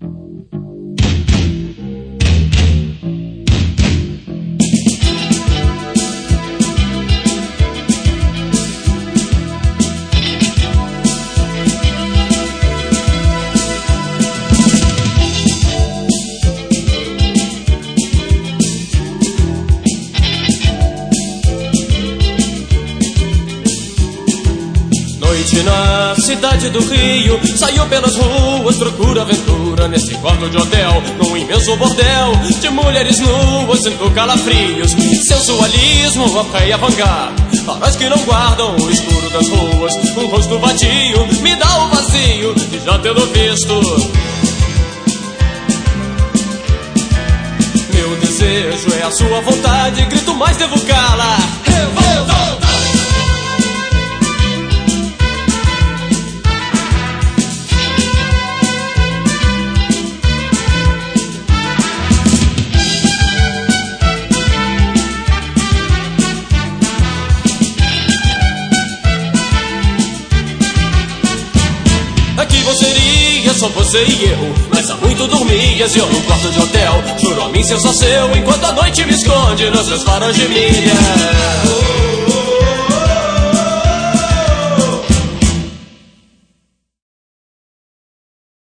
Na cidade do Rio, saiu pelas ruas, procura aventura nesse quarto de hotel, num imenso bordel de mulheres nuas, sinto calafrios, sensualismo, a fé e a vanguarda. Faróis que não guardam o escuro das ruas, um rosto vadio me dá o vazio de já tê-lo visto. Meu desejo é a sua vontade, grito mais devo cala. Revolta! Aqui você iria, só você e eu, mas há muito dormias e eu no quarto de hotel. Juro a mim ser só seu, enquanto a noite me esconde nos seus faróis de milha.